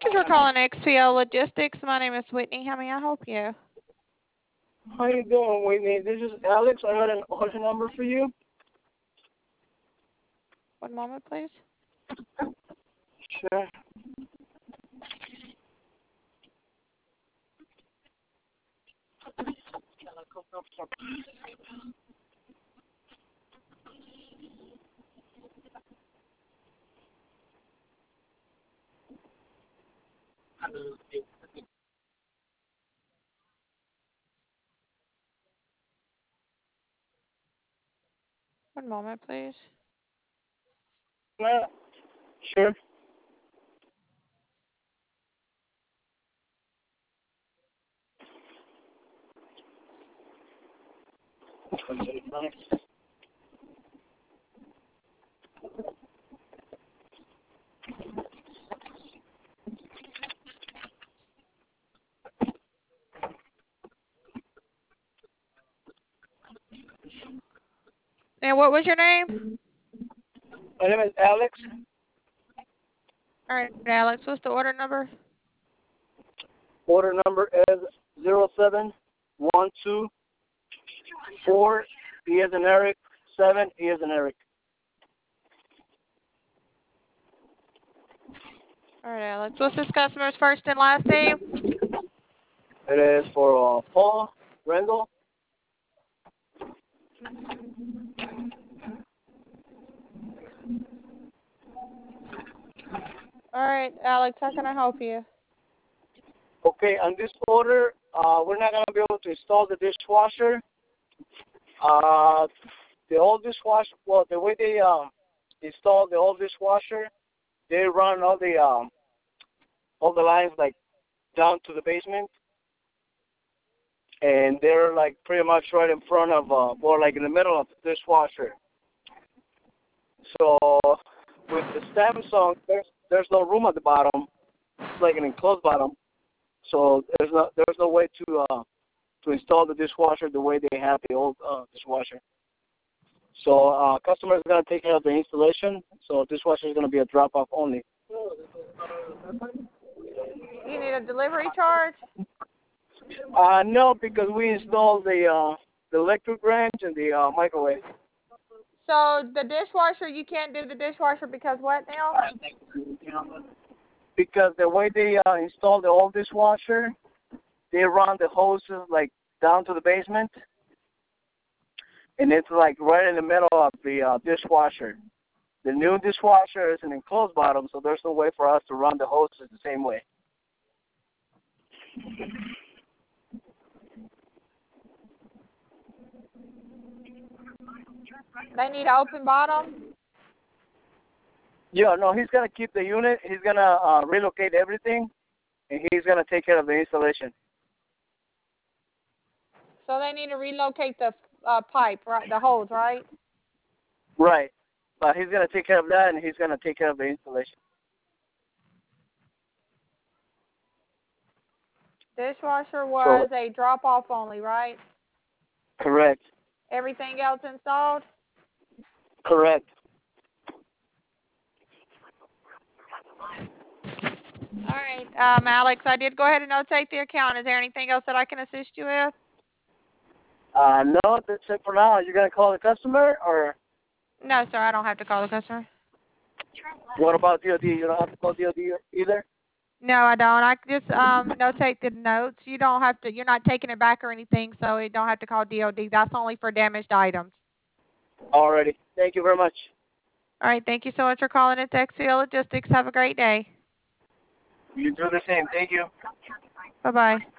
you for calling XPO Logistics. My name is Whitney. How may I help you? How you doing, Whitney? This is Alex. I got an order number for you. One moment, please. Sure. One moment, please. Sure. And what was your name? My name is Alex. All right, Alex. What's the order number? Order number is 07124 E as in Eric, 7 E as in Eric. All right, Alex. What's this customer's first and last name? It is for Paul Rendell. All right, Alex. How can I help you? Okay, on this order, we're not going to be able to install the dishwasher. The old dishwasher, well, the way they installed the old dishwasher, they run all the lines like down to the basement, and they're like pretty much right in front of, or like in the middle of the dishwasher. So with the Samsung, there's no room at the bottom. It's like an enclosed bottom. So there's no way to install the dishwasher the way they have the old dishwasher. So customer is going to take care of the installation. So dishwasher is going to be a drop-off only. You need a delivery charge? No, because we installed the electric range and the microwave. So the dishwasher, you can't do the dishwasher because what now? Because the way they installed the old dishwasher, they run the hoses like down to the basement, and it's like right in the middle of the dishwasher. The new dishwasher is an enclosed bottom, so there's no way for us to run the hoses the same way. They need an open bottom? Yeah, no, he's going to keep the unit. He's going to relocate everything, and he's going to take care of the installation. So they need to relocate the pipe, right? The hose, right? Right. But he's going to take care of that, and he's going to take care of the installation. Dishwasher was a drop-off only, right? Correct. Everything else installed? Correct. All right, Alex, I did go ahead and notate the account. Is there anything else that I can assist you with? No, that's it for now. Are you going to call the customer, or? No, sir, I don't have to call the customer. What about DOD? You don't have to call DOD either? No, I don't. I just notate the notes. You don't have to. You're not taking it back or anything, so you don't have to call DOD. That's only for damaged items. Alrighty. Thank you very much. All right. Thank you so much for calling in XPO Logistics. Have a great day. You do the same. Thank you. Bye-bye.